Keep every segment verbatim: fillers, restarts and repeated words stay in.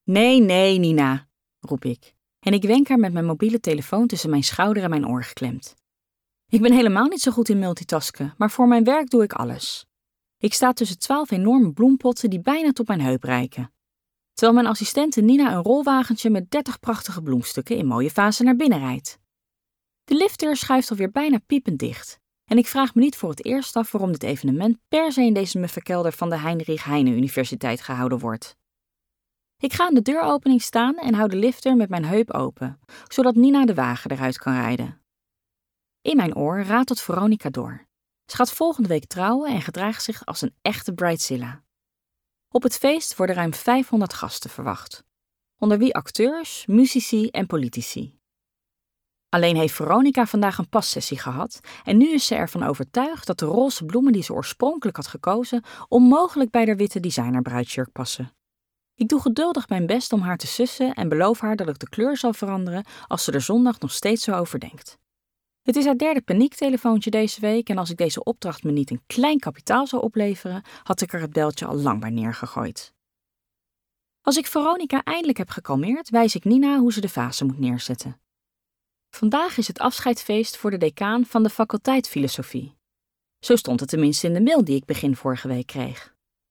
Nee, nee, Nina, roep ik. En ik wenk haar met mijn mobiele telefoon tussen mijn schouder en mijn oor geklemd. Ik ben helemaal niet zo goed in multitasken, maar voor mijn werk doe ik alles. Ik sta tussen twaalf enorme bloempotten die bijna tot mijn heup reiken. Terwijl mijn assistente Nina een rolwagentje met dertig prachtige bloemstukken in mooie vazen naar binnen rijdt. De liftdeur schuift alweer bijna piepend dicht. En ik vraag me niet voor het eerst af waarom dit evenement per se in deze muffe kelder van de Heinrich Heine Universiteit gehouden wordt. Ik ga aan de deuropening staan en hou de liftdeur met mijn heup open, zodat Nina de wagen eruit kan rijden. In mijn oor ratelt Veronica door. Ze gaat volgende week trouwen en gedraagt zich als een echte bridezilla. Op het feest worden ruim vijfhonderd gasten verwacht, onder wie acteurs, muzici en politici. Alleen heeft Veronica vandaag een passessie gehad en nu is ze ervan overtuigd dat de roze bloemen die ze oorspronkelijk had gekozen onmogelijk bij haar witte designerbruidsjurk passen. Ik doe geduldig mijn best om haar te sussen en beloof haar dat ik de kleur zal veranderen als ze er zondag nog steeds zo over denkt. Het is haar derde paniektelefoontje deze week en als ik deze opdracht me niet een klein kapitaal zou opleveren, had ik er het beltje al lang bij neergegooid. Als ik Veronica eindelijk heb gekalmeerd, wijs ik Nina hoe ze de vazen moet neerzetten. Vandaag is het afscheidsfeest voor de decaan van de faculteit filosofie. Zo stond het tenminste in de mail die ik begin vorige week kreeg.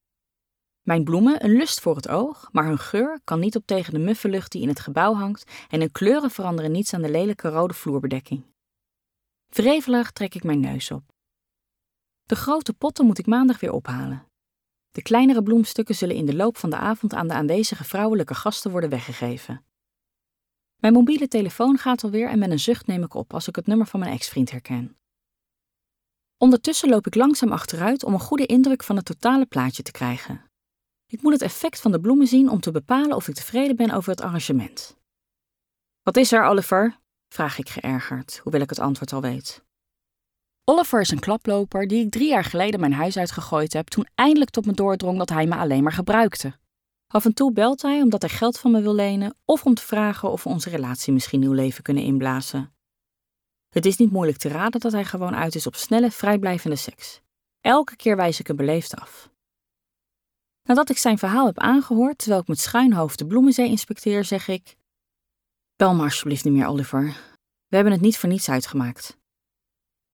Mijn bloemen een lust voor het oog, maar hun geur kan niet op tegen de muffe lucht die in het gebouw hangt en hun kleuren veranderen niets aan de lelijke rode vloerbedekking. Wrevelig trek ik mijn neus op. De grote potten moet ik maandag weer ophalen. De kleinere bloemstukken zullen in de loop van de avond aan de aanwezige vrouwelijke gasten worden weggegeven. Mijn mobiele telefoon gaat alweer en met een zucht neem ik op als ik het nummer van mijn ex-vriend herken. Ondertussen loop ik langzaam achteruit om een goede indruk van het totale plaatje te krijgen. Ik moet het effect van de bloemen zien om te bepalen of ik tevreden ben over het arrangement. Wat is er, Oliver? Vraag ik geërgerd, hoewel ik het antwoord al weet. Oliver is een klaploper die ik drie jaar geleden mijn huis uitgegooid heb toen eindelijk tot me doordrong dat hij me alleen maar gebruikte. Af en toe belt hij omdat hij geld van me wil lenen of om te vragen of we onze relatie misschien nieuw leven kunnen inblazen. Het is niet moeilijk te raden dat hij gewoon uit is op snelle, vrijblijvende seks. Elke keer wijs ik hem beleefd af. Nadat ik zijn verhaal heb aangehoord, terwijl ik met schuin hoofd de bloemenzee inspecteer, zeg ik: Bel me alsjeblieft niet meer, Oliver. We hebben het niet voor niets uitgemaakt.